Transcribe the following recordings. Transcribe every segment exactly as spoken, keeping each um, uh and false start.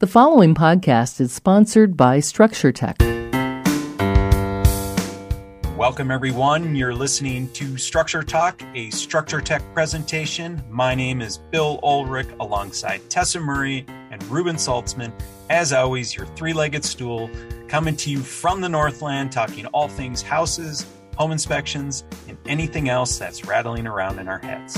The following podcast is sponsored by Structure Tech. Welcome, everyone. You're listening to Structure Talk, a Structure Tech presentation. My name is Bill Ulrich, alongside Tessa Murray and Ruben Saltzman. As always, your three-legged stool, coming to you from the Northland, talking all things houses, home inspections, and anything else that's rattling around in our heads.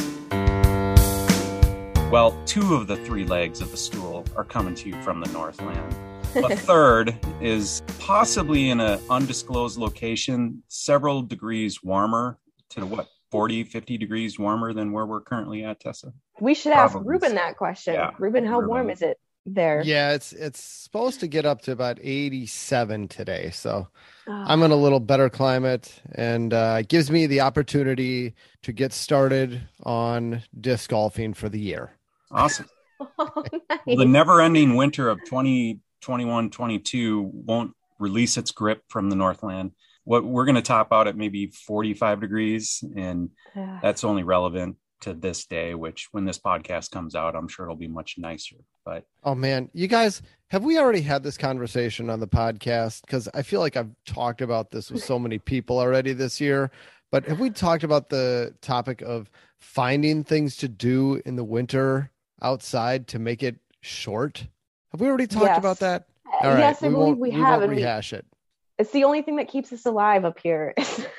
Well, two of the three legs of the stool are coming to you from the Northland. A third is possibly in an undisclosed location, several degrees warmer to what, forty, fifty degrees warmer than where we're currently at, Tessa? We should Probably. ask Ruben that question. Yeah, Ruben, how Ruben. warm is it there? Yeah, it's it's supposed to get up to about eighty-seven today. So oh. I'm in a little better climate, and uh, it gives me the opportunity to get started on disc golfing for the year. Awesome. Oh, nice. Well, the never-ending winter of twenty twenty-one twenty-two won't release its grip from the Northland. What we're going to top out at maybe forty-five degrees, and yeah. that's only relevant to this day, which when this podcast comes out, I'm sure it'll be much nicer. But oh man, you guys, have we already had this conversation on the podcast? Because I feel like I've talked about this with so many people already this year. But have we talked about the topic of finding things to do in the winter outside to make it short? Have we already talked yes. about that? All right. Yes, I we believe we, we have. Won't rehash we, it. It's the only thing that keeps us alive up here.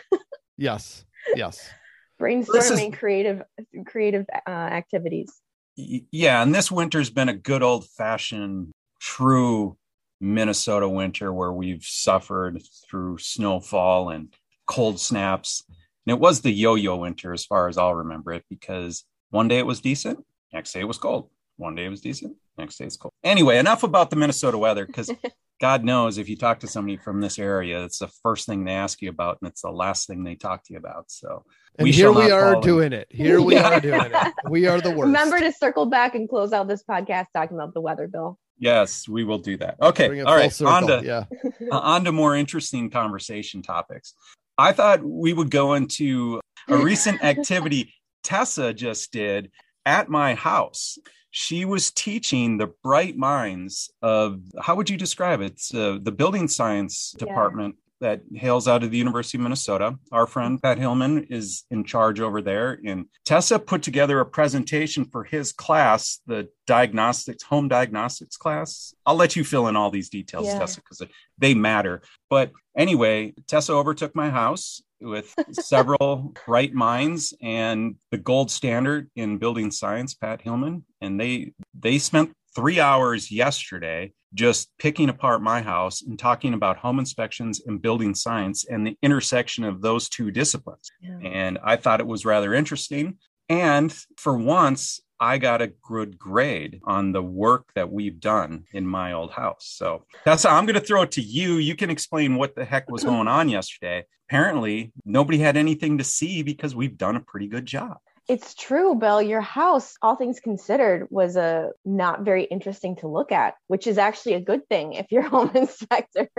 Yes. Yes. Brainstorming, is, creative, creative uh, activities. Yeah, and this winter's been a good old-fashioned, true Minnesota winter where we've suffered through snowfall and cold snaps. And it was the yo-yo winter, as far as I'll remember it, because one day it was decent, next day it was cold. One day it was decent, next day it's cold. Anyway, enough about the Minnesota weather, because God knows if you talk to somebody from this area, it's the first thing they ask you about, and it's the last thing they talk to you about. So and we here we are doing it. Here we are doing it. We are the worst. Remember to circle back and close out this podcast talking about the weather, Bill. Yes, we will do that. Okay, all right. On to, yeah. uh, on to more interesting conversation topics. I thought we would go into a recent activity Tessa just did at my house. She was teaching the bright minds of, how would you describe it? It's, uh, the building science department yeah. that hails out of the University of Minnesota. Our friend Pat Hillman is in charge over there. And Tessa put together a presentation for his class, the diagnostics, home diagnostics class. I'll let you fill in all these details, yeah. Tessa, because they matter. But anyway, Tessa overtook my house with several bright minds and the gold standard in building science, Pat Hillman. And they they spent three hours yesterday just picking apart my house and talking about home inspections and building science and the intersection of those two disciplines. Yeah. And I thought it was rather interesting. And for once, I got a good grade on the work that we've done in my old house. So that's how I'm going to throw it to you. You can explain what the heck was going on yesterday. Apparently, nobody had anything to see because we've done a pretty good job. It's true, Bill. Your house, all things considered, was a not very interesting to look at, which is actually a good thing if you're a home inspector.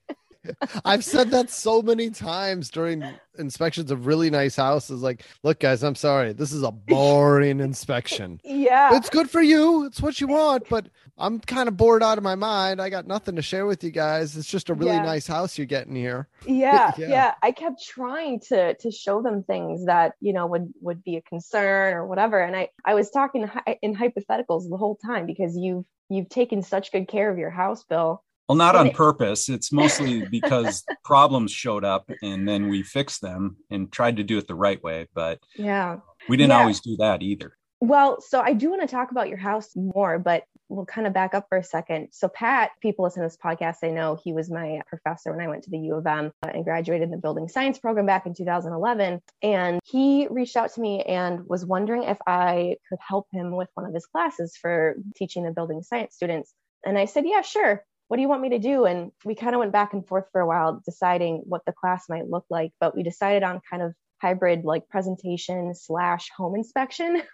I've said that so many times during inspections of really nice houses. Like, look, guys, I'm sorry. This is a boring inspection. Yeah. It's good for you. It's what you want, but I'm kind of bored out of my mind. I got nothing to share with you guys. It's just a really yeah. nice house you're getting here. Yeah, yeah. Yeah. I kept trying to to show them things that, you know, would, would be a concern or whatever. And I, I was talking in hypotheticals the whole time because you've, you've taken such good care of your house, Bill. Well, not on purpose. It's mostly because problems showed up and then we fixed them and tried to do it the right way. But yeah, we didn't yeah. always do that either. Well, so I do want to talk about your house more, but we'll kind of back up for a second. So Pat, people listen to this podcast, they know he was my professor when I went to the U of M and graduated in the building science program back in two thousand eleven. And he reached out to me and was wondering if I could help him with one of his classes for teaching the building science students. And I said, yeah, sure. What do you want me to do? And we kind of went back and forth for a while deciding what the class might look like, but we decided on kind of hybrid, like presentation slash home inspection.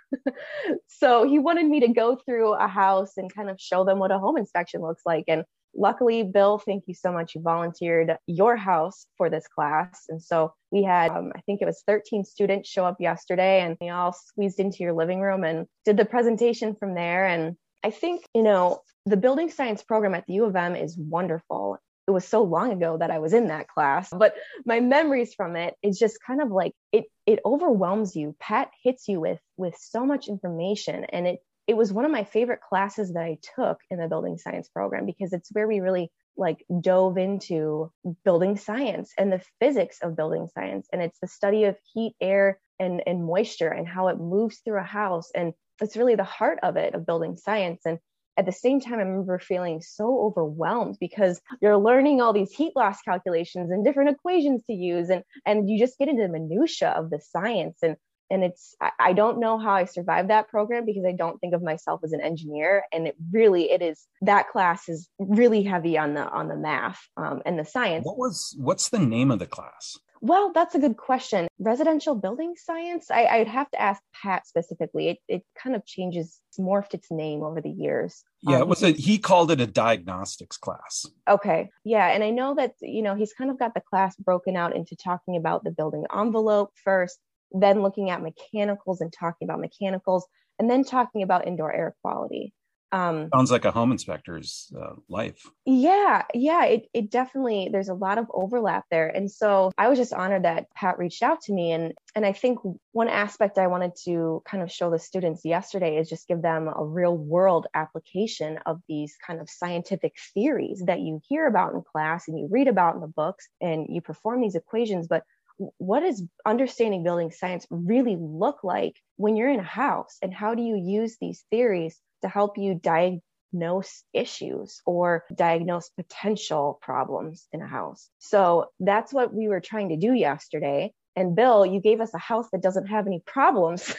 So he wanted me to go through a house and kind of show them what a home inspection looks like. And luckily, Bill, thank you so much. You volunteered your house for this class. And so we had, um, I think it was thirteen students show up yesterday, and we all squeezed into your living room and did the presentation from there. And I think, you know, the building science program at the U of M is wonderful. It was so long ago that I was in that class, but my memories from it is just kind of like it, it overwhelms you. Pat hits you with, with so much information. And it, it was one of my favorite classes that I took in the building science program, because it's where we really like dove into building science and the physics of building science. And it's the study of heat, air, and, and moisture and how it moves through a house. And it's really the heart of it, of building science. And at the same time, I remember feeling so overwhelmed because you're learning all these heat loss calculations and different equations to use. And, and you just get into the minutia of the science. And, and it's, I, I don't know how I survived that program, because I don't think of myself as an engineer. And it really, it is, that class is really heavy on the, on the math um, and the science. What was, what's the name of the class? Well, that's a good question. Residential building science? I, I'd have to ask Pat specifically. It it kind of changes, morphed its name over the years. Yeah, um, it was a, he called it a diagnostics class. Okay. Yeah. And I know that, you know, he's kind of got the class broken out into talking about the building envelope first, then looking at mechanicals and talking about mechanicals, and then talking about indoor air quality. Um, Sounds like a home inspector's uh, life. Yeah, yeah, it, it definitely, there's a lot of overlap there. And so I was just honored that Pat reached out to me. And, and I think one aspect I wanted to kind of show the students yesterday is just give them a real world application of these kind of scientific theories that you hear about in class and you read about in the books and you perform these equations. But what does understanding building science really look like when you're in a house? And how do you use these theories to help you diagnose issues or diagnose potential problems in a house? So that's what we were trying to do yesterday. And Bill, you gave us a house that doesn't have any problems.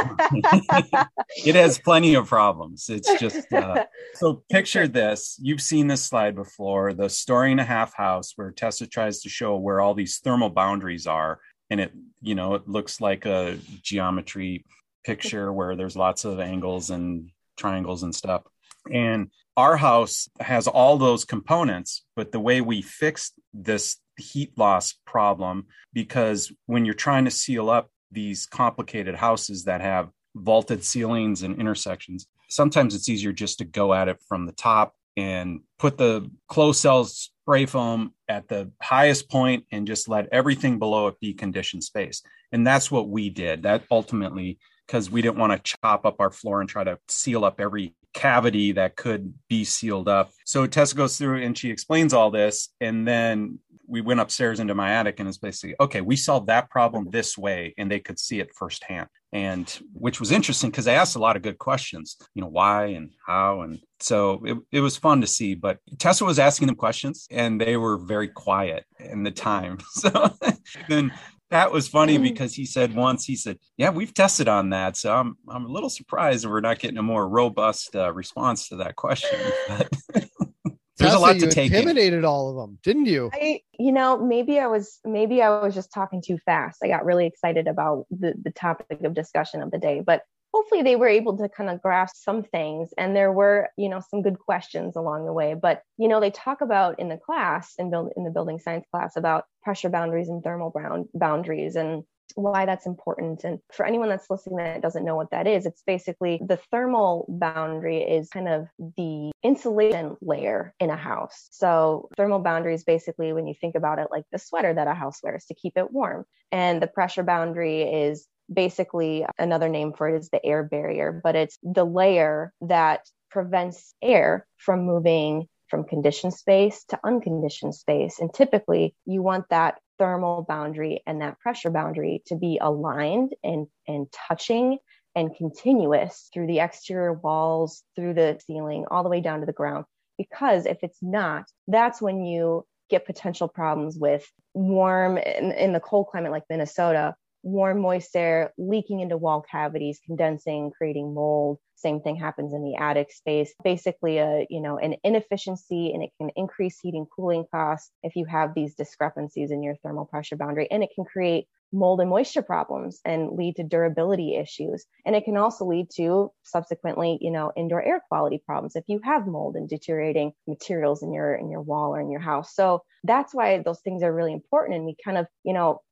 It has plenty of problems. It's just, uh, so picture this. You've seen this slide before, the story and a half house where Tessa tries to show where all these thermal boundaries are. And it, you know, it looks like a geometry picture where there's lots of angles and triangles and stuff. And our house has all those components, but the way we fixed this heat loss problem, because when you're trying to seal up these complicated houses that have vaulted ceilings and intersections, sometimes it's easier just to go at it from the top and put the closed cell spray foam at the highest point and just let everything below it be conditioned space. And that's what we did. That ultimately, because we didn't want to chop up our floor and try to seal up every cavity that could be sealed up. So Tessa goes through and she explains all this. And then we went upstairs into my attic and it's basically, okay, we solved that problem this way. And they could see it firsthand. And which was interesting because I asked a lot of good questions, you know, why and how. And so it, it was fun to see, but Tessa was asking them questions and they were very quiet in the time. So then that was funny because he said once, he said, yeah, we've tested on that. So I'm I'm a little surprised that we're not getting a more robust uh, response to that question. But there's Tessa, a lot to you take intimidated in. all of them, didn't you? I, you know, maybe I was, maybe I was just talking too fast. I got really excited about the, the topic of discussion of the day, but hopefully they were able to kind of grasp some things. And there were, you know, some good questions along the way. But, you know, they talk about in the class, in, build, in the building science class, about pressure boundaries and thermal brown, boundaries and why that's important. And for anyone that's listening that doesn't know what that is, it's basically the thermal boundary is kind of the insulation layer in a house. So thermal boundary is basically, when you think about it, like the sweater that a house wears to keep it warm. And the pressure boundary is basically, another name for it is the air barrier, but it's the layer that prevents air from moving from conditioned space to unconditioned space. And typically you want that thermal boundary and that pressure boundary to be aligned and, and touching and continuous through the exterior walls, through the ceiling, all the way down to the ground. Because if it's not, that's when you get potential problems with warm, in, in the cold climate like Minnesota, warm, moist air leaking into wall cavities, condensing, creating mold. Same thing happens in the attic space. Basically, a you know an inefficiency, and it can increase heating, cooling costs if you have these discrepancies in your thermal pressure boundary, and it can create mold and moisture problems and lead to durability issues. And it can also lead to subsequently, you know, indoor air quality problems if you have mold and deteriorating materials in your in your wall or in your house. So that's why those things are really important. And we kind of, you know,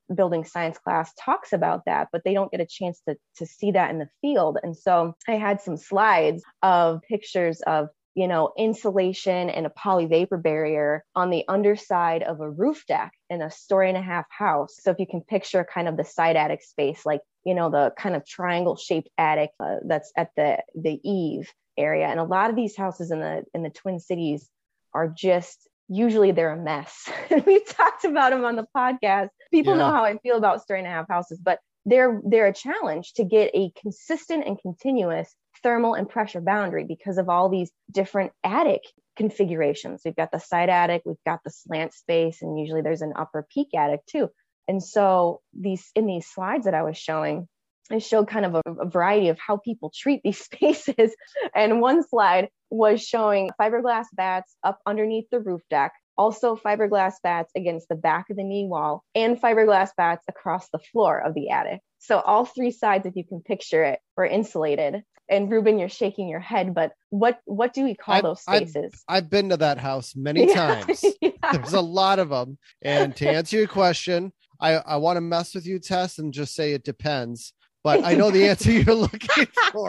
building science class talks about that, but they don't get a chance to, to see that in the field. And so I had some slides of pictures of, you know, insulation and a poly vapor barrier on the underside of a roof deck in a story and a half house. So if you can picture kind of the side attic space, like, you know, the kind of triangle shaped attic uh, that's at the, the eave area. And a lot of these houses in the, in the Twin Cities are just, usually they're a mess. We've talked about them on the podcast. People yeah. know how I feel about story and a half houses, but they're, they're a challenge to get a consistent and continuous thermal and pressure boundary because of all these different attic configurations. We've got the side attic, we've got the slant space, and usually there's an upper peak attic too. And so these, in these slides that I was showing, I showed kind of a, a variety of how people treat these spaces. And one slide was showing fiberglass bats up underneath the roof deck, also fiberglass bats against the back of the knee wall, and fiberglass bats across the floor of the attic. So all three sides, if you can picture it, were insulated. And Ruben, you're shaking your head, but what what do we call I've, those spaces? I've, I've been to that house many Yeah. times. Yeah. There's a lot of them. And to answer your question, I, I want to mess with you, Tess, and just say it depends. But I know the answer you're looking for.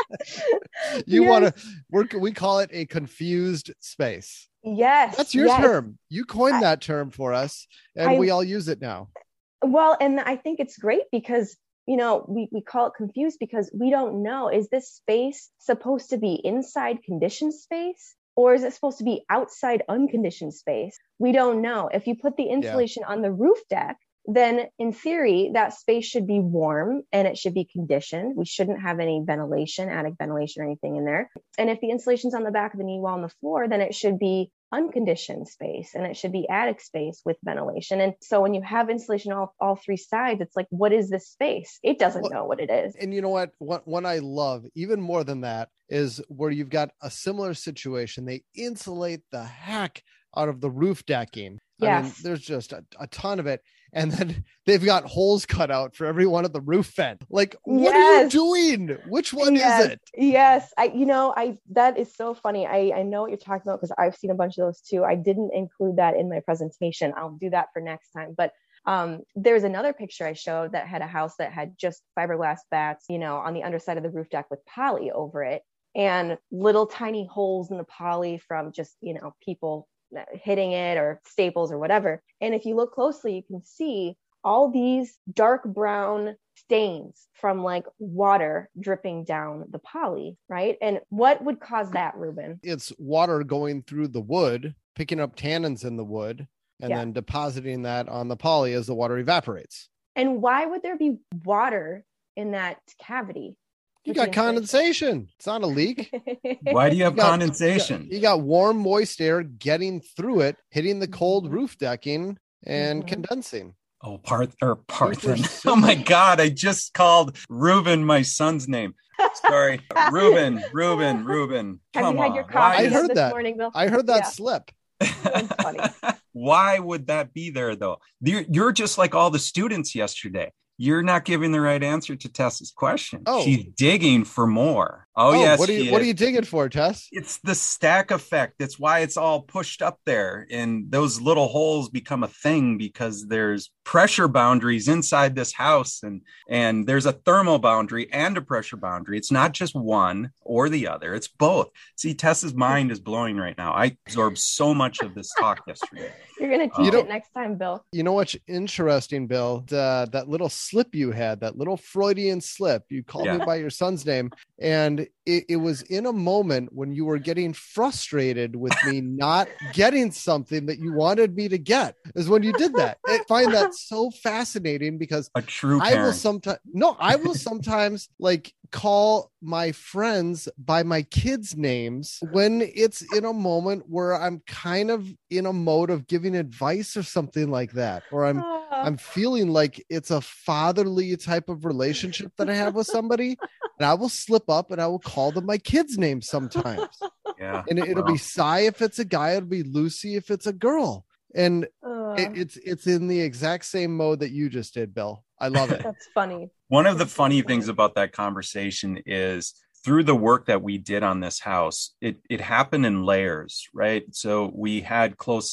you yes. want to, we're, we call it a confused space. Yes. That's your yes. term. You coined I, that term for us, and I, we all use it now. Well, and I think it's great because, you know, we, we call it confused because we don't know, is this space supposed to be inside conditioned space? Or is it supposed to be outside unconditioned space? We don't know. If you put the insulation yeah. on the roof deck, then in theory, that space should be warm and it should be conditioned. We shouldn't have any ventilation, attic ventilation or anything in there. And if the insulation's on the back of the knee wall on the floor, then it should be unconditioned space and it should be attic space with ventilation. And so when you have insulation all, all three sides, it's like, what is this space? It doesn't well, know what it is. And you know what? What one I love even more than that is where you've got a similar situation. They insulate the heck out of the roof decking. Yes. I mean, there's just a, a ton of it. And then they've got holes cut out for every one of the roof vent. Like, what yes. are you doing? Which one yes. is it? Yes. I, you know, I, that is so funny. I, I know what you're talking about because I've seen a bunch of those too. I didn't include that in my presentation. I'll do that for next time. But um, there's another picture I showed that had a house that had just fiberglass bats, you know, on the underside of the roof deck with poly over it and little tiny holes in the poly from just, you know, people hitting it or staples or whatever. And if you look closely, you can see all these dark brown stains from like water dripping down the poly, right? And what would cause that, Ruben? It's water going through the wood, picking up tannins in the wood, and yeah. then depositing that on the poly as the water evaporates. And why would there be water in that cavity? You got condensation. It's not a leak. Why do you have you got, condensation? You got, you got warm, moist air getting through it, hitting the cold roof decking and mm-hmm. condensing. Oh, Parth or Parthen. Oh my God. I just called Ruben my son's name. Sorry. Ruben, Ruben, Ruben. Have Come you had on. your coffee I heard this that. morning, Bill? I heard that yeah. slip. That's funny. Why would that be there though? You're, you're just like all the students yesterday. You're not giving the right answer to Tess's question. Oh. She's digging for more. Oh, oh yes. What are you What are you digging for, Tess? It's the stack effect. That's why it's all pushed up there. And those little holes become a thing because there's pressure boundaries inside this house. And, and there's a thermal boundary and a pressure boundary. It's not just one or the other. It's both. See, Tess's mind is blowing right now. I absorbed so much of this talk yesterday. You're going to teach um, it next time, Bill. You know what's interesting, Bill? Uh, that little slip you had, that little Freudian slip. You called yeah. me by your son's name. And it, it was in a moment when you were getting frustrated with me not getting something that you wanted me to get, is when you did that. I find that so fascinating because a true I parent. will sometimes, no, I will sometimes like call my friends by my kids' names when it's in a moment where I'm kind of in a mode of giving advice or something like that, or I'm I'm feeling like it's a fatherly type of relationship that I have with somebody, and I will slip up and I will call them my kids' names sometimes. Yeah, and it, it'll well. be Cy if it's a guy, it'll be Lucy if it's a girl, and uh, it, it's it's in the exact same mode that you just did, Bill. I love it. That's funny. One of the funny things about that conversation is through the work that we did on this house, it, it happened in layers, right? So we had closed cell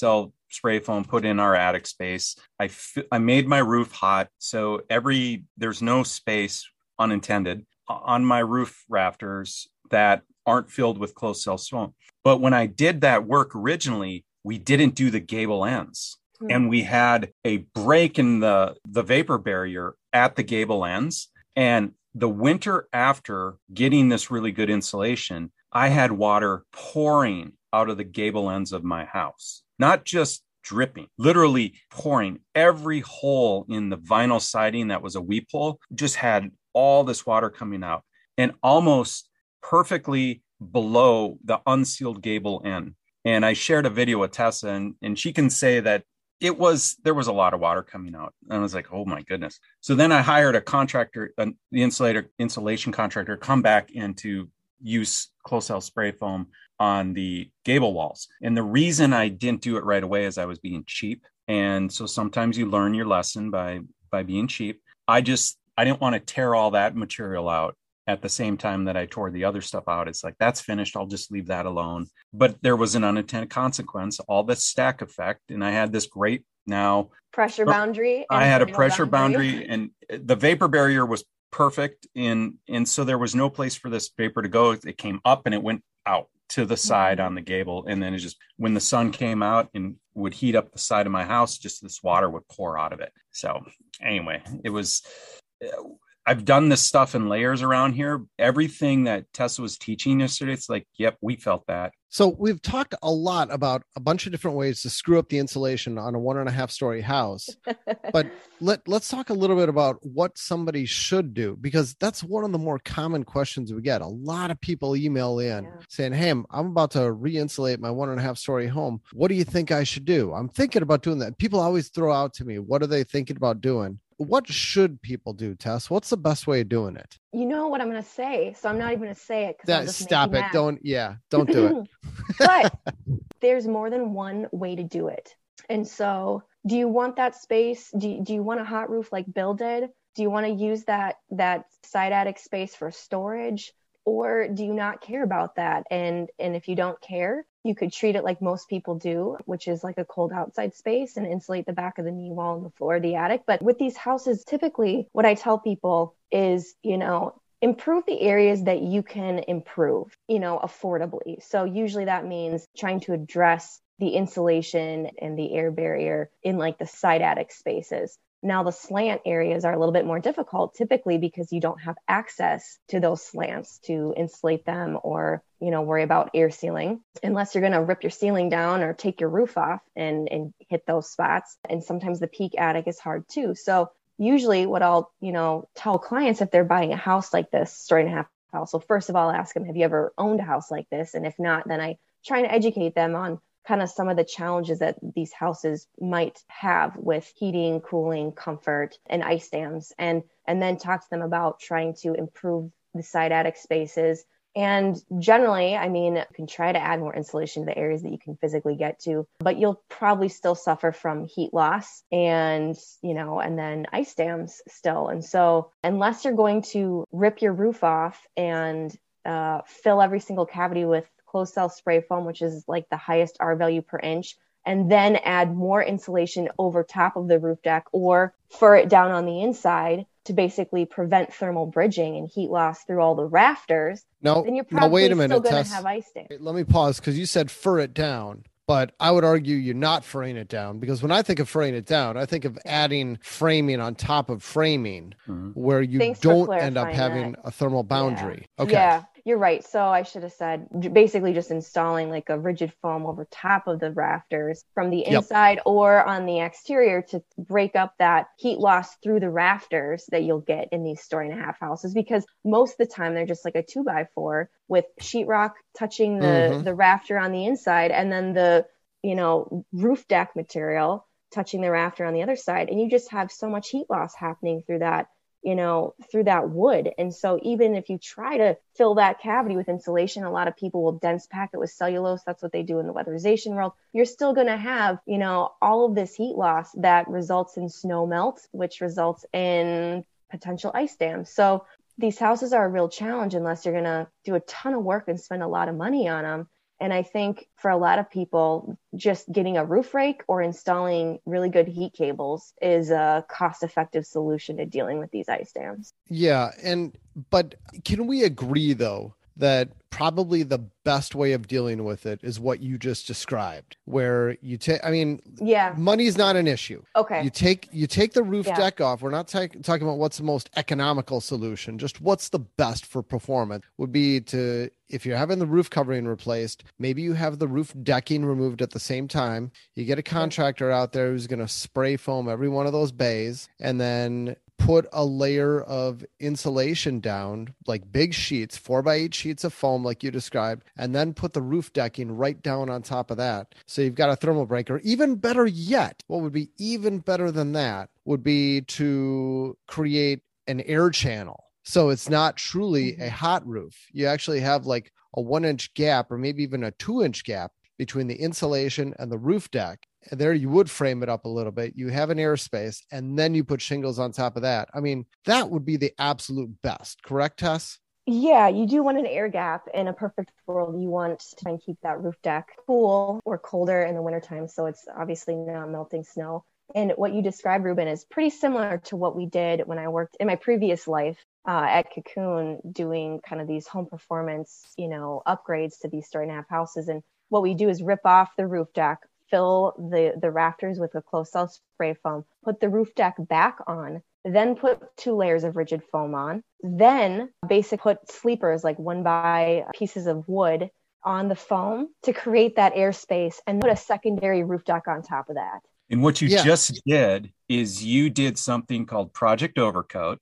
spray foam put in our attic space. I, f- I made my roof hot. So every, there's no space, unintended, on my roof rafters that aren't filled with closed cell foam. But when I did that work originally, we didn't do the gable ends. Mm-hmm. And we had a break in the, the vapor barrier at the gable ends. And the winter after getting this really good insulation, I had water pouring out of the gable ends of my house, not just dripping, literally pouring. Every hole in the vinyl siding that was a weep hole just had all this water coming out, and almost perfectly below the unsealed gable end. And I shared a video with Tessa, and, and she can say that it was, there was a lot of water coming out. And I was like, oh my goodness. So then I hired a contractor, an, the insulator, insulation contractor, come back and to use closed cell spray foam on the gable walls. And the reason I didn't do it right away is I was being cheap. And so sometimes you learn your lesson by, by being cheap. I just, I didn't want to tear all that material out at the same time that I tore the other stuff out. It's like, that's finished. I'll just leave that alone. But there was an unintended consequence, all the stack effect. And I had this great now pressure boundary. I had a pressure boundary, and the vapor barrier was perfect. And, and so there was no place for this vapor to go. It came up and it went out to the side mm-hmm. on the gable. And then it just, when the sun came out and would heat up the side of my house, just this water would pour out of it. So anyway, it was, I've done this stuff in layers around here. Everything that Tessa was teaching yesterday, it's like, yep, we felt that. So we've talked a lot about a bunch of different ways to screw up the insulation on a one and a half story house. But let, let's talk a little bit about what somebody should do, because that's one of the more common questions we get. A lot of people email in yeah. saying, hey, I'm, I'm about to re-insulate my one and a half story home. What do you think I should do? I'm thinking about doing that. People always throw out to me, what are they thinking about doing? What should people do, Tess? What's the best way of doing it? You know what I'm going to say, so I'm not even going to say it. That, stop it. Mad. Don't, yeah, don't do it. But there's more than one way to do it. And so do you want that space? Do you, do you want a hot roof like Bill did? Do you want to use that, that side attic space for storage? Or do you not care about that? And, and if you don't care, you could treat it like most people do, which is like a cold outside space, and insulate the back of the knee wall and the floor of the attic. But with these houses, typically what I tell people is, you know, improve the areas that you can improve, you know, affordably. So usually that means trying to address the insulation and the air barrier in like the side attic spaces. Now, the slant areas are a little bit more difficult, typically because you don't have access to those slants to insulate them or, you know, worry about air sealing, unless you're going to rip your ceiling down or take your roof off and, and hit those spots. And sometimes the peak attic is hard too. So usually what I'll, you know, tell clients if they're buying a house like this, story and a half house. So first of all, I'll ask them, have you ever owned a house like this? And if not, then I try to educate them on kind of some of the challenges that these houses might have with heating, cooling, comfort, and ice dams, and and then talk to them about trying to improve the side attic spaces. And generally, I mean, you can try to add more insulation to the areas that you can physically get to, but you'll probably still suffer from heat loss and, you know, and then ice dams still. And so unless you're going to rip your roof off and uh, fill every single cavity with closed cell spray foam, which is like the highest R value per inch, and then add more insulation over top of the roof deck or fur it down on the inside to basically prevent thermal bridging and heat loss through all the rafters, no, then you're probably no, wait a minute, still going to Tess. have ice dams. Let me pause, because you said fur it down. But I would argue you're not furring it down, because when I think of furring it down, I think of adding framing on top of framing, mm-hmm. where you Thanks don't end up having that. a thermal boundary. Yeah. Okay. Yeah, you're right. So I should have said basically just installing like a rigid foam over top of the rafters from the inside yep. or on the exterior to break up that heat loss through the rafters that you'll get in these story and a half houses, because most of the time they're just like a two by four with sheetrock touching the, mm-hmm. the rafter on the inside, and then the, you know, roof deck material touching the rafter on the other side. And you just have so much heat loss happening through that, you know, through that wood. And so even if you try to fill that cavity with insulation, a lot of people will dense pack it with cellulose. That's what they do in the weatherization world. You're still going to have, you know, all of this heat loss that results in snow melt, which results in potential ice dams. So these houses are a real challenge unless you're going to do a ton of work and spend a lot of money on them. And I think for a lot of people, just getting a roof rake or installing really good heat cables is a cost-effective solution to dealing with these ice dams. Yeah. And, but can we agree though, that probably the best way of dealing with it is what you just described, where you take, I mean, yeah, money's not an issue. Okay. You take, you take the roof yeah. deck off. We're not ta- talking about what's the most economical solution. Just what's the best for performance would be to, if you're having the roof covering replaced, maybe you have the roof decking removed at the same time. You get a contractor out there who's going to spray foam every one of those bays and then put a layer of insulation down, like big sheets, four by eight sheets of foam, like you described, and then put the roof decking right down on top of that. So you've got a thermal breaker. Even better yet, what would be even better than that would be to create an air channel. So it's not truly a hot roof. You actually have like a one inch gap or maybe even a two inch gap between the insulation and the roof deck. And there you would frame it up a little bit. You have an airspace and then you put shingles on top of that. I mean, that would be the absolute best. Correct, Tess? Yeah, you do want an air gap. In a perfect world, you want to try and keep that roof deck cool or colder in the wintertime. So it's obviously not melting snow. And what you described, Ruben, is pretty similar to what we did when I worked in my previous life uh, at Cocoon, doing kind of these home performance, you know, upgrades to these story and a half houses. And what we do is rip off the roof deck, fill the, the rafters with a closed cell spray foam, put the roof deck back on, then put two layers of rigid foam on, then basic put sleepers, like one by pieces of wood on the foam to create that airspace, and put a secondary roof deck on top of that. And what you yeah. just did is you did something called Project Overcoat.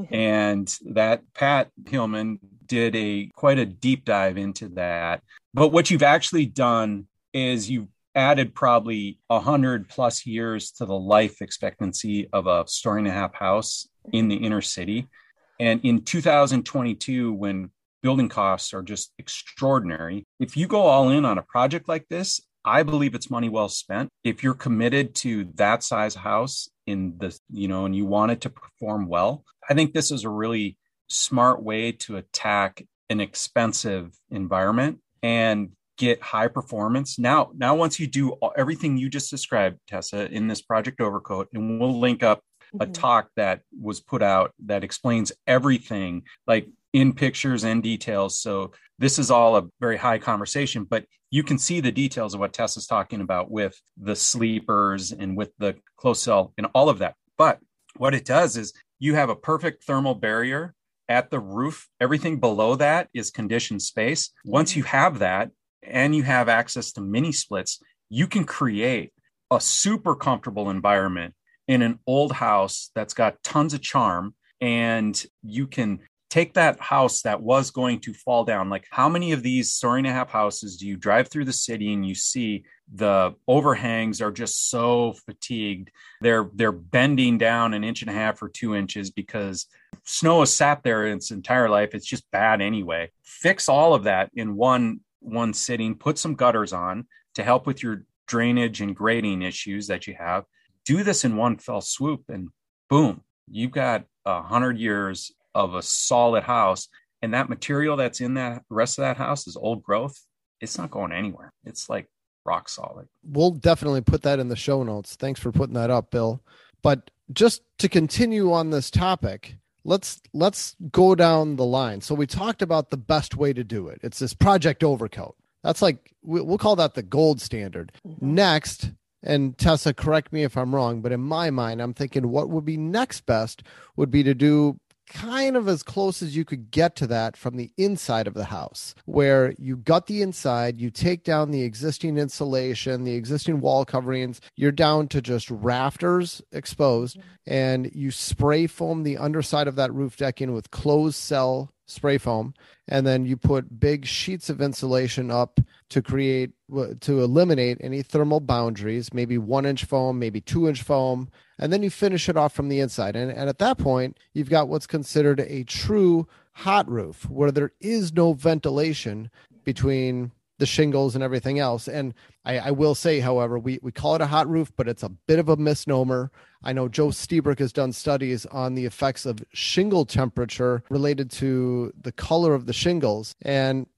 And that Pat Hillman did a quite a deep dive into that. But what you've actually done is you've added probably a hundred plus years to the life expectancy of a story and a half house in the inner city. And in two thousand twenty-two, when building costs are just extraordinary, if you go all in on a project like this, I believe it's money well spent. If you're committed to that size house in the, you know, and you want it to perform well, I think this is a really smart way to attack an expensive environment and get high performance. Now, now once you do everything you just described, Tessa, in this Project Overcoat, and we'll link up a mm-hmm. talk that was put out that explains everything, like in pictures and details. So this is all a very high conversation, but you can see the details of what Tessa's talking about with the sleepers and with the closed cell and all of that. But what it does is you have a perfect thermal barrier at the roof. Everything below that is conditioned space. Once you have that and you have access to mini splits, you can create a super comfortable environment in an old house that's got tons of charm. And you can take that house that was going to fall down. Like, how many of these story and a half houses do you drive through the city and you see the overhangs are just so fatigued? They're they're bending down an inch and a half or two inches because snow has sat there its entire life. It's just bad anyway. Fix all of that in one one sitting. Put some gutters on to help with your drainage and grading issues that you have. Do this in one fell swoop, and boom, you've got a hundred years of a solid house. And that material that's in that rest of that house is old growth. It's not going anywhere. It's like rock solid. We'll definitely put that in the show notes. Thanks for putting that up, Bill. But just to continue on this topic, let's let's go down the line. So we talked about the best way to do it. It's this Project Overcoat. That's like, we'll call that the gold standard. Mm-hmm. Next, and Tessa, correct me if I'm wrong, but in my mind, I'm thinking what would be next best would be to do kind of as close as you could get to that from the inside of the house, where you gut the inside, you take down the existing insulation, the existing wall coverings, you're down to just rafters exposed, mm-hmm. and you spray foam the underside of that roof decking with closed cell spray foam, and then you put big sheets of insulation up to create, to eliminate any thermal boundaries, maybe one inch foam, maybe two inch foam, and then you finish it off from the inside. And, and at that point, you've got what's considered a true hot roof, where there is no ventilation between the shingles and everything else. And I, I will say, however, we, we call it a hot roof, but it's a bit of a misnomer. I know Joe Stebrick has done studies on the effects of shingle temperature related to the color of the shingles. And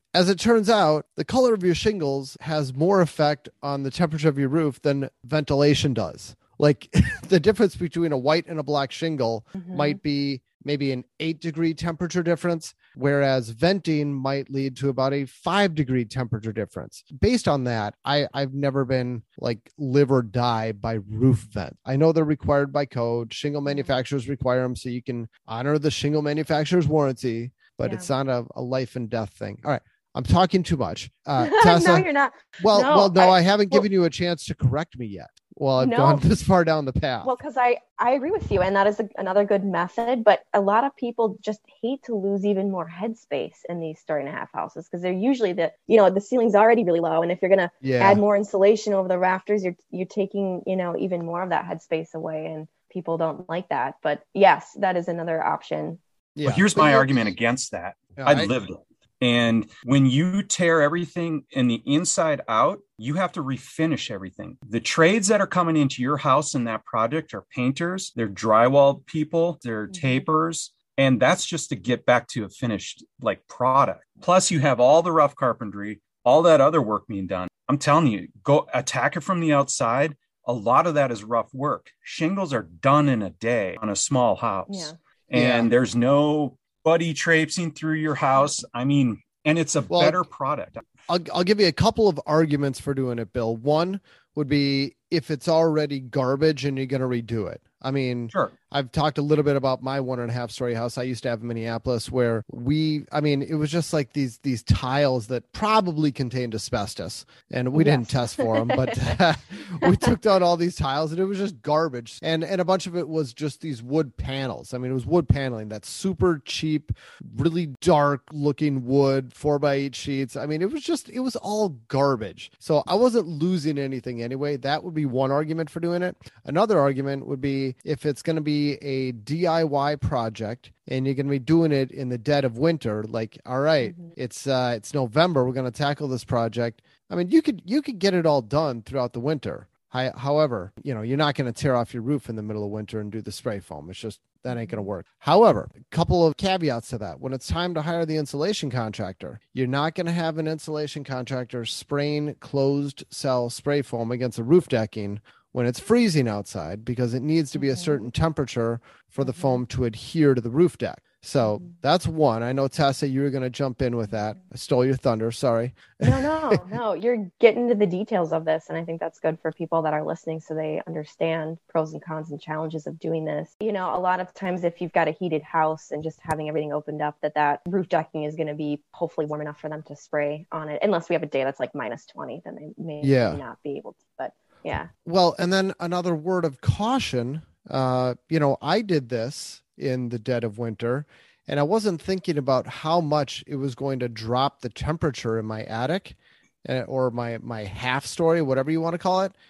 as it turns out, the color of your shingles has more effect on the temperature of your roof than ventilation does. Like the difference between a white and a black shingle mm-hmm. might be maybe an eight degree temperature difference, whereas venting might lead to about a five degree temperature difference. Based on that, I, I've never been like live or die by roof vent. I know they're required by code. Shingle manufacturers require them so you can honor the shingle manufacturer's warranty, but yeah. it's not a, a life and death thing. All right. I'm talking too much. Uh, Tessa, no, you're not. Well, no, well, no, I, I haven't well, given you a chance to correct me yet. Well, I've no. gone this far down the path. Well, because I, I agree with you, and that is a, another good method. But a lot of people just hate to lose even more headspace in these story and a half houses because they're usually the, you know, the ceiling's already really low, and if you're gonna yeah. add more insulation over the rafters, you're you're taking, you know, even more of that headspace away, and people don't like that. But yes, that is another option. Yeah. Well, here's my argument against that. Yeah, I lived it. And when you tear everything in the inside out, you have to refinish everything. The trades that are coming into your house in that project are painters, they're drywall people, they're mm-hmm. tapers. And that's just to get back to a finished like product. Plus you have all the rough carpentry, all that other work being done. I'm telling you, go attack it from the outside. A lot of that is rough work. Shingles are done in a day on a small house. Yeah. And yeah. there's no buddy traipsing through your house. I mean, and it's a well, better product. I'll, I'll give you a couple of arguments for doing it, Bill. One would be if it's already garbage and you're going to redo it. I mean, sure. I've talked a little bit about my one and a half story house I used to have in Minneapolis where we, I mean, it was just like these, these tiles that probably contained asbestos and we yes. didn't test for them, but uh, we took down all these tiles and it was just garbage. And, and a bunch of it was just these wood panels. I mean, it was wood paneling, that super cheap, really dark looking wood, four by eight sheets. I mean, it was just, it was all garbage. So I wasn't losing anything anyway. That would be one argument for doing it. Another argument would be if it's going to be a D I Y project and you're going to be doing it in the dead of winter, like, all right, mm-hmm. it's uh it's November, we're going to tackle this project. I mean, you could you could get it all done throughout the winter. I, however, you know, you're not going to tear off your roof in the middle of winter and do the spray foam. It's just, that ain't going to work. However, a couple of caveats to that. When it's time to hire the insulation contractor, you're not going to have an insulation contractor spraying closed cell spray foam against a roof decking when it's freezing outside, because it needs to be a certain temperature for the foam to adhere to the roof deck. So that's one. I know, Tessa, you were going to jump in with that. I stole your thunder. Sorry. No, no, no. You're getting into the details of this. And I think that's good for people that are listening so they understand pros and cons and challenges of doing this. You know, a lot of times if you've got a heated house and just having everything opened up, that that roof decking is going to be hopefully warm enough for them to spray on it. Unless we have a day that's like minus twenty, then they may, yeah. may not be able to. But yeah. Well, and then another word of caution, uh, you know, I did this in the dead of winter and I wasn't thinking about how much it was going to drop the temperature in my attic uh, or my, my half story, whatever you want to call it.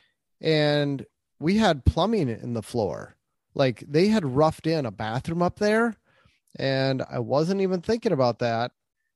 And we had plumbing in the floor. Like they had roughed in a bathroom up there and I wasn't even thinking about that.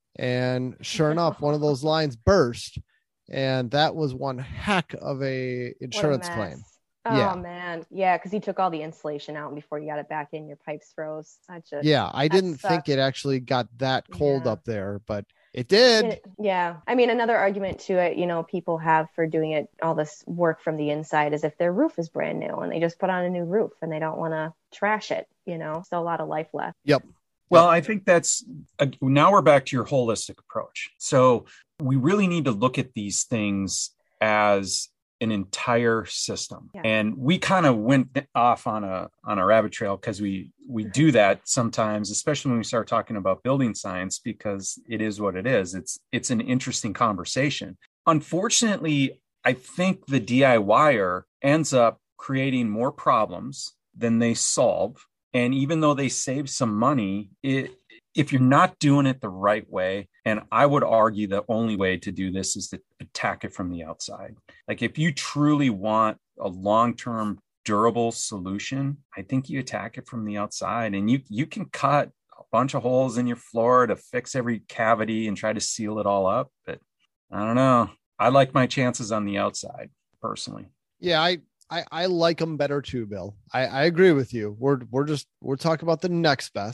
And sure enough, one of those lines burst. And that was one heck of a insurance a claim. Oh yeah. man. Yeah. Cause you took all the insulation out and before you got it back in, your pipes froze. I just, yeah. I didn't sucks. think it actually got that cold yeah. up there, but it did. It, yeah. I mean, another argument to it, you know, people have for doing it, all this work from the inside is if their roof is brand new and they just put on a new roof and they don't want to trash it, you know, still a lot of life left. Yep. Well, I think that's uh, now we're back to your holistic approach. So we really need to look at these things as an entire system. Yeah. And we kind of went off on a on a rabbit trail because we we do that sometimes, especially when we start talking about building science, because it is what it is. It's it's an interesting conversation. Unfortunately, I think the DIYer ends up creating more problems than they solve. And even though they save some money, it, if you're not doing it the right way, and I would argue the only way to do this is to attack it from the outside. Like if you truly want a long-term durable solution, I think you attack it from the outside, and you, you can cut a bunch of holes in your floor to fix every cavity and try to seal it all up. But I don't know. I like my chances on the outside personally. Yeah, I, I, I like them better too, Bill. I, I agree with you. We're we're just we're talking about the next best.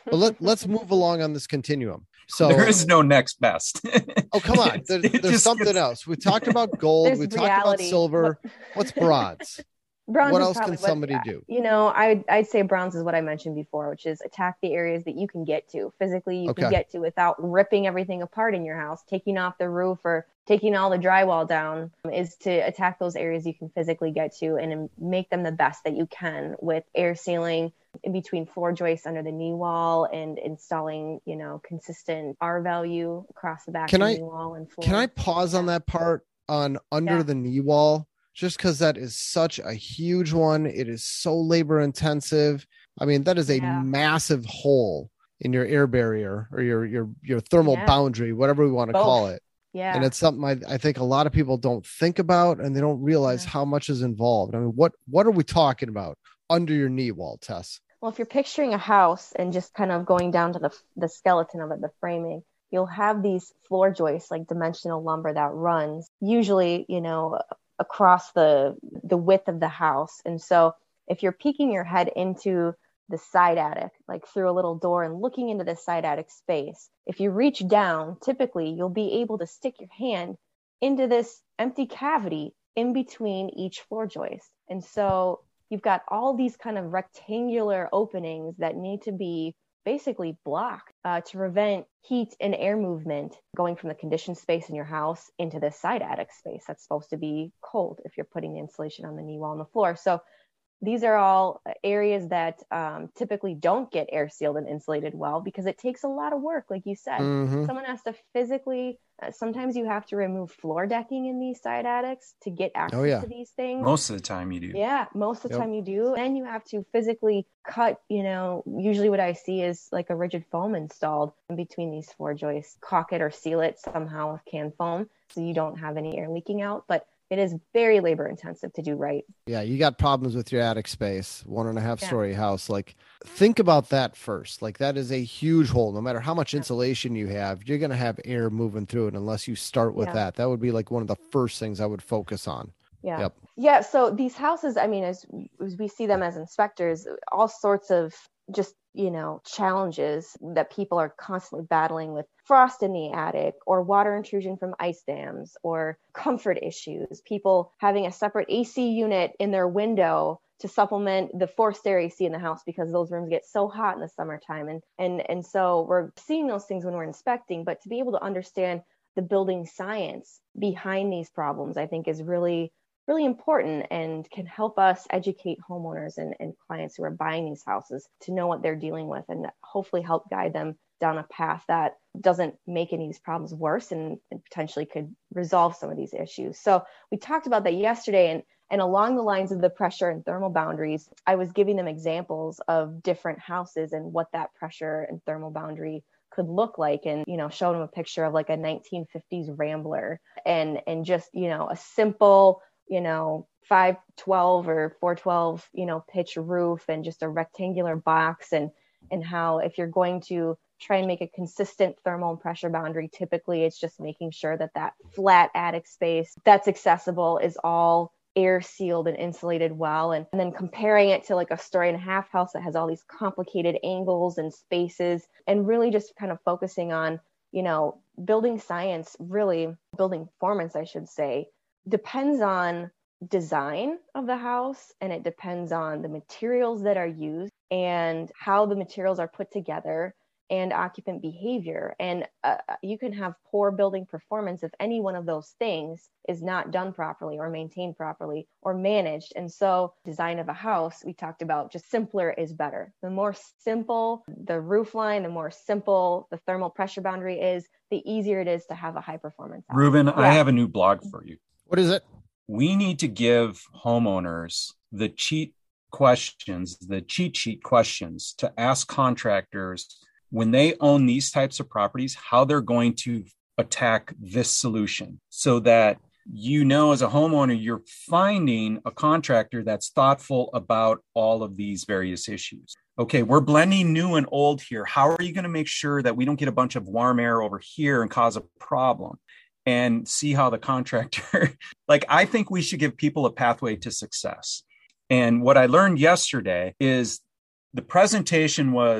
But let, let's move along on this continuum. So there is no next best. Oh, come on. There, there's something gets... else. We talked about gold. There's we reality. talked about silver. What's bronze? Bronze what is else can what, somebody do? You know, I, I'd say bronze is what I mentioned before, which is attack the areas that you can get to physically, you okay. can get to without ripping everything apart in your house, taking off the roof or taking all the drywall down, is to attack those areas you can physically get to and make them the best that you can with air sealing in between floor joists under the knee wall and installing, you know, consistent R value across the back can of I, the knee wall and floor. Can I pause yeah. on that part on under yeah. the knee wall? Just because that is such a huge one. It is so labor intensive. I mean, that is a yeah. massive hole in your air barrier or your your your thermal yeah. boundary, whatever we want to Both. call it. Yeah. And it's something I, I think a lot of people don't think about, and they don't realize yeah. how much is involved. I mean, what what are we talking about under your knee wall, Tess? Well, if you're picturing a house and just kind of going down to the the skeleton of it, the framing, you'll have these floor joists, like dimensional lumber that runs, usually, you know, across the the width of the house. And so if you're peeking your head into the side attic, like through a little door and looking into the side attic space, if you reach down, typically you'll be able to stick your hand into this empty cavity in between each floor joist. And so you've got all these kind of rectangular openings that need to be basically blocked uh, to prevent heat and air movement going from the conditioned space in your house into this side attic space that's supposed to be cold if you're putting the insulation on the knee wall and the floor. So these are all areas that um, typically don't get air sealed and insulated well because it takes a lot of work. Like you said, mm-hmm. someone has to physically, uh, sometimes you have to remove floor decking in these side attics to get access oh, yeah. to these things. Most of the time you do. Yeah, most of the yep. time you do. And you have to physically cut, you know, usually what I see is like a rigid foam installed in between these floor joists, caulk it or seal it somehow with canned foam so you don't have any air leaking out. But it is very labor intensive to do right. Yeah, you got problems with your attic space, one and a half yeah. story house. Like, think about that first. Like, that is a huge hole. No matter how much yeah. insulation you have, you're going to have air moving through it unless you start with yeah. that. That would be like one of the first things I would focus on. Yeah. Yep. Yeah. So these houses, I mean, as, as we see them as inspectors, all sorts of just, you know, challenges that people are constantly battling with: frost in the attic, or water intrusion from ice dams, or comfort issues, people having a separate A C unit in their window to supplement the forced air A C in the house because those rooms get so hot in the summertime. And, and, and so we're seeing those things when we're inspecting, but to be able to understand the building science behind these problems, I think is really really important and can help us educate homeowners and, and clients who are buying these houses to know what they're dealing with and hopefully help guide them down a path that doesn't make any of these problems worse and, and potentially could resolve some of these issues. So we talked about that yesterday, and, and along the lines of the pressure and thermal boundaries, I was giving them examples of different houses and what that pressure and thermal boundary could look like, and, you know, showed them a picture of like a nineteen fifties Rambler and, and just, you know, a simple, you know, five twelve or four twelve, you know, pitch roof and just a rectangular box, and, and how if you're going to try and make a consistent thermal and pressure boundary, typically it's just making sure that that flat attic space that's accessible is all air sealed and insulated well. And, and then comparing it to like a story and a half house that has all these complicated angles and spaces, and really just kind of focusing on, you know, building science, really building performance, I should say, depends on design of the house, and it depends on the materials that are used and how the materials are put together and occupant behavior. And uh, you can have poor building performance if any one of those things is not done properly or maintained properly or managed. And so design of a house, we talked about just simpler is better. The more simple the roof line, the more simple the thermal pressure boundary is, the easier it is to have a high performance house. Ruben, yeah. I have a new blog for you. What is it? We need to give homeowners the cheat questions, the cheat sheet questions to ask contractors when they own these types of properties, how they're going to attack this solution, so that, you know, as a homeowner, you're finding a contractor that's thoughtful about all of these various issues. Okay, we're blending new and old here. How are you going to make sure that we don't get a bunch of warm air over here and cause a problem? And see how the contractor, like, I think we should give people a pathway to success. And what I learned yesterday is the presentation was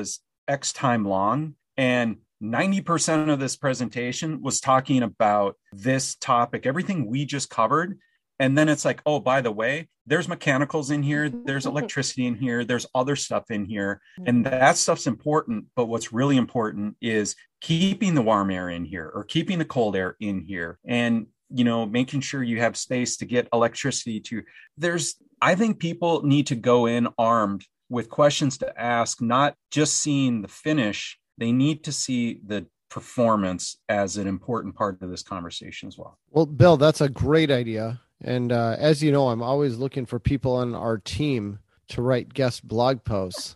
X time long. And ninety percent of this presentation was talking about this topic, everything we just covered. And then it's like, oh, by the way, there's mechanicals in here, there's electricity in here, there's other stuff in here. And that stuff's important. But what's really important is keeping the warm air in here or keeping the cold air in here. And, you know, making sure you have space to get electricity to, there's, I think people need to go in armed with questions to ask, not just seeing the finish. They need to see the performance as an important part of this conversation as well. Well, Bill, that's a great idea. And uh, as you know, I'm always looking for people on our team to write guest blog posts.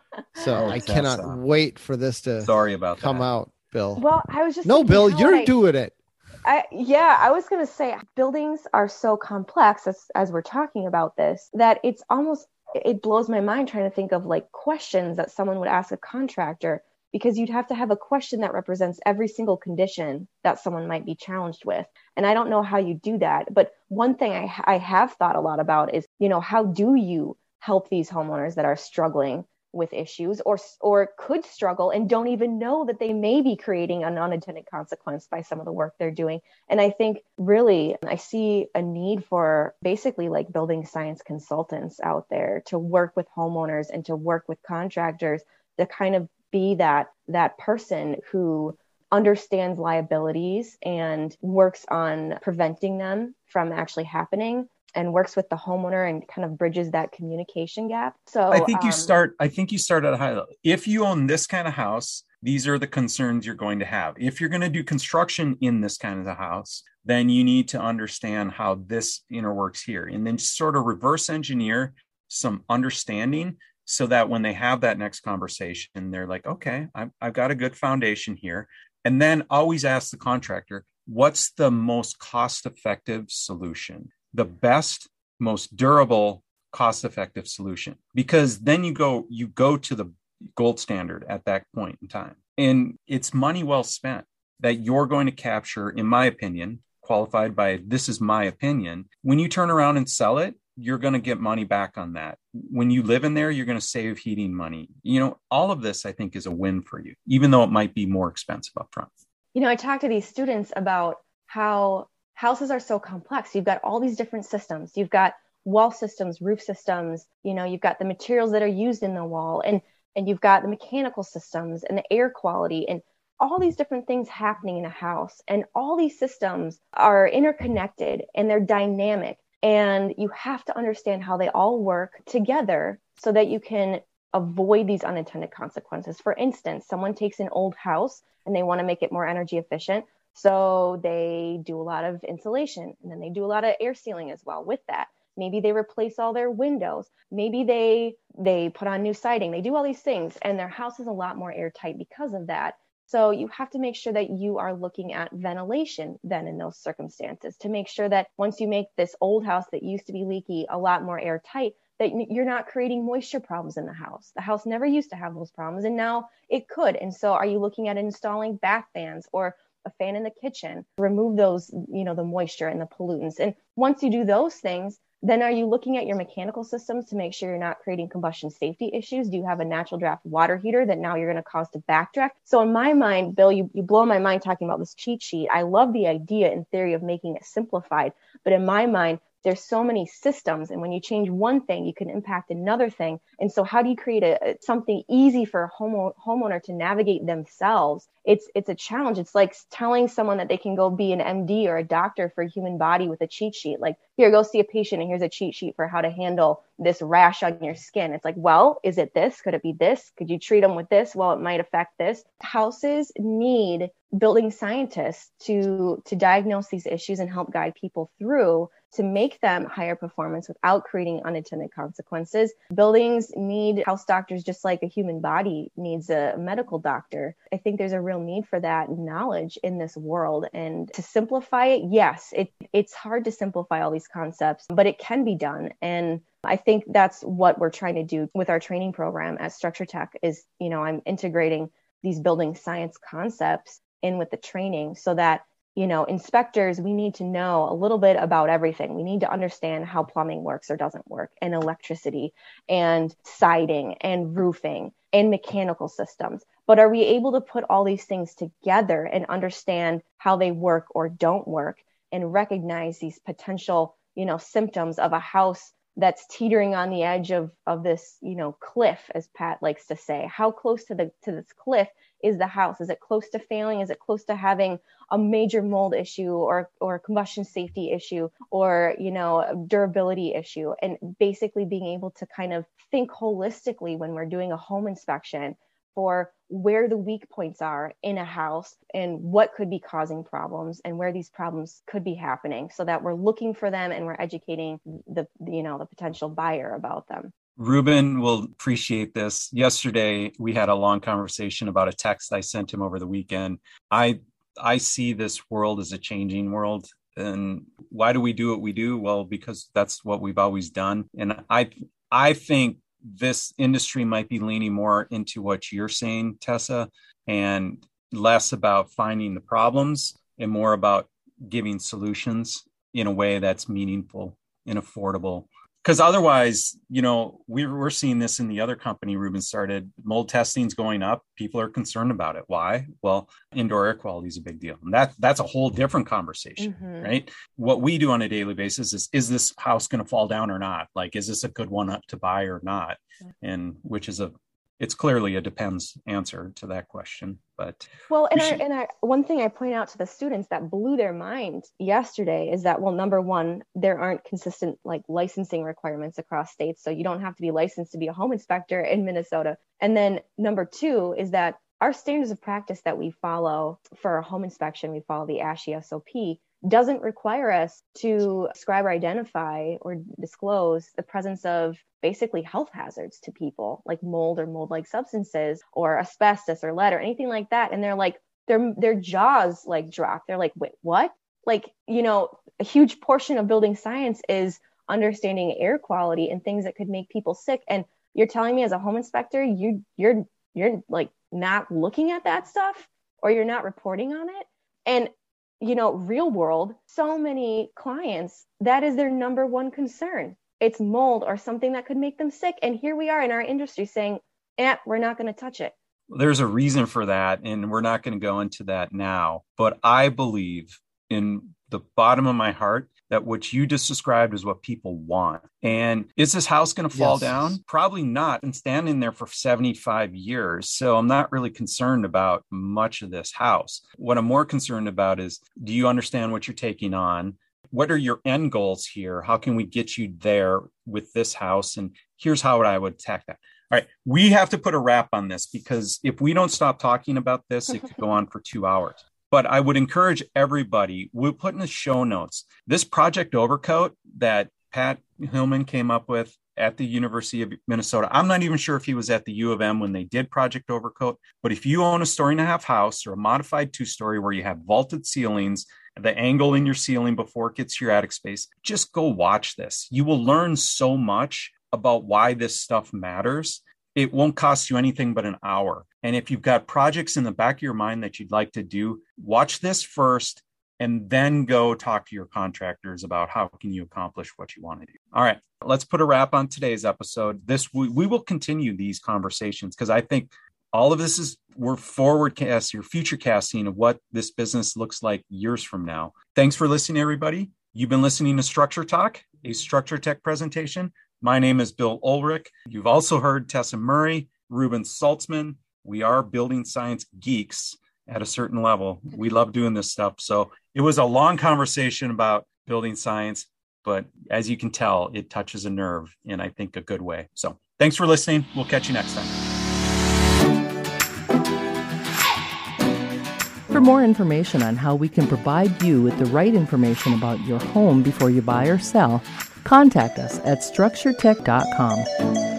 So oh, I cannot uh, wait for this to sorry about come that. out, Bill. Well, I was just no, Bill, you're I, doing it. I, yeah, I was going to say buildings are so complex as, as we're talking about this that it's almost, it blows my mind trying to think of like questions that someone would ask a contractor, because you'd have to have a question that represents every single condition that someone might be challenged with. And I don't know how you do that. But one thing I, I have thought a lot about is, you know, how do you help these homeowners that are struggling with issues or or could struggle and don't even know that they may be creating an unintended consequence by some of the work they're doing. And I think really I see a need for basically like building science consultants out there to work with homeowners and to work with contractors to kind of be that that person who understands liabilities and works on preventing them from actually happening and works with the homeowner and kind of bridges that communication gap. So I think you um, start, I think you start at a high level. If you own this kind of house, these are the concerns you're going to have. If you're going to do construction in this kind of a house, then you need to understand how this interworks here, and then sort of reverse engineer some understanding so that when they have that next conversation, they're like, okay, I've, I've got a good foundation here. And then always ask the contractor, what's the most cost-effective solution? The best, most durable, cost-effective solution. Because then you go, you go to the gold standard at that point in time. And it's money well spent that you're going to capture, in my opinion, qualified by this is my opinion. When you turn around and sell it, you're going to get money back on that. When you live in there, you're going to save heating money. You know, all of this, I think, is a win for you, even though it might be more expensive up front. You know, I talk to these students about how houses are so complex. You've got all these different systems. You've got wall systems, roof systems, you know, you've got the materials that are used in the wall, and, and you've got the mechanical systems and the air quality and all these different things happening in a house. And all these systems are interconnected and they're dynamic. And you have to understand how they all work together so that you can avoid these unintended consequences. For instance, someone takes an old house and they want to make it more energy efficient. So they do a lot of insulation, and then they do a lot of air sealing as well with that. Maybe they replace all their windows. Maybe they they put on new siding. They do all these things, and their house is a lot more airtight because of that. So you have to make sure that you are looking at ventilation then in those circumstances to make sure that once you make this old house that used to be leaky a lot more airtight, that you're not creating moisture problems in the house. The house never used to have those problems, and now it could. And so are you looking at installing bath fans or a fan in the kitchen, remove those, you know, the moisture and the pollutants? And once you do those things, then are you looking at your mechanical systems to make sure you're not creating combustion safety issues? Do you have a natural draft water heater that now you're going to cause to backtrack? So in my mind, Bill, you, you blow my mind talking about this cheat sheet. I love the idea in theory of making it simplified. But in my mind, there's so many systems, and when you change one thing, you can impact another thing. And so how do you create a, something easy for a home, homeowner to navigate themselves? It's it's a challenge. It's like telling someone that they can go be an M D or a doctor for a human body with a cheat sheet. Like, here, go see a patient, and here's a cheat sheet for how to handle this rash on your skin. It's like, well, is it this? Could it be this? Could you treat them with this? Well, it might affect this. Houses need building scientists to to diagnose these issues and help guide people through to make them higher performance without creating unintended consequences. Buildings need house doctors just like a human body needs a medical doctor. I think there's a real need for that knowledge in this world. And to simplify it, yes, it, it's hard to simplify all these concepts, but it can be done. And I think that's what we're trying to do with our training program at Structure Tech is, you know, I'm integrating these building science concepts in with the training so that, you know, inspectors, we need to know a little bit about everything. We need to understand how plumbing works or doesn't work, and electricity and siding and roofing. and mechanical systems. But are we able to put all these things together and understand how they work or don't work and recognize these potential, you know, symptoms of a house that's teetering on the edge of, of this, you know, cliff, as Pat likes to say? How close to the to this cliff is the house? Is it close to failing? Is it close to having a major mold issue or or combustion safety issue or, you know, a durability issue? And basically being able to kind of think holistically when we're doing a home inspection for where the weak points are in a house and what could be causing problems and where these problems could be happening, so that we're looking for them and we're educating the, you know, the potential buyer about them. Ruben will appreciate this. Yesterday, we had a long conversation about a text I sent him over the weekend. I I see this world as a changing world. And why do we do what we do? Well, because that's what we've always done. And I I think this industry might be leaning more into what you're saying, Tessa, and less about finding the problems and more about giving solutions in a way that's meaningful and affordable. Because otherwise, you know, we're, we're seeing this in the other company Ruben started. Mold testing's going up. People are concerned about it. Why? Well, indoor air quality is a big deal. And that that's a whole different conversation, mm-hmm. right? What we do on a daily basis is, is this house going to fall down or not? Like, is this a good one up to buy or not? And which is a, it's clearly a depends answer to that question. But well, and we I, should... and I, one thing I point out to the students that blew their mind yesterday is that, well, number one, there aren't consistent like licensing requirements across states. So you don't have to be licensed to be a home inspector in Minnesota. And then number two is that our standards of practice that we follow for a home inspection, we follow the ASHI S O P, doesn't require us to describe or identify or disclose the presence of basically health hazards to people, like mold or mold-like substances or asbestos or lead or anything like that. And they're like, their their jaws like drop. They're like, wait, what? Like, you know, a huge portion of building science is understanding air quality and things that could make people sick. And you're telling me as a home inspector, you you're you're like not looking at that stuff, or you're not reporting on it. And you know, real world, so many clients, that is their number one concern. It's mold or something that could make them sick. And here we are in our industry saying, eh, we're not going to touch it. There's a reason for that, and we're not going to go into that now. But I believe in the bottom of my heart that what you just described is what people want. And is this house going to fall yes. down? Probably not. Been standing there for seventy-five years. So I'm not really concerned about much of this house. What I'm more concerned about is, do you understand what you're taking on? What are your end goals here? How can we get you there with this house? And here's how I would attack that. All right, we have to put a wrap on this, because if we don't stop talking about this, it could go on for two hours. But I would encourage everybody, we'll put in the show notes, this Project Overcoat that Pat Hillman came up with at the University of Minnesota. I'm not even sure if he was at the U of M when they did Project Overcoat, but if you own a story and a half house or a modified two-story where you have vaulted ceilings, the angle in your ceiling before it gets to your attic space, just go watch this. You will learn so much about why this stuff matters. It won't cost you anything but an hour. And if you've got projects in the back of your mind that you'd like to do, watch this first and then go talk to your contractors about how can you accomplish what you want to do. All right, let's put a wrap on today's episode. This we, we will continue these conversations, because I think all of this is, we're forward cast, your future casting of what this business looks like years from now. Thanks for listening, everybody. You've been listening to Structure Talk, a Structure Tech presentation. My name is Bill Ulrich. You've also heard Tessa Murray, Ruben Saltzman. We are building science geeks at a certain level. We love doing this stuff. So it was a long conversation about building science, but as you can tell, it touches a nerve in, I think, a good way. So thanks for listening. We'll catch you next time. For more information on how we can provide you with the right information about your home before you buy or sell, contact us at structure tech dot com.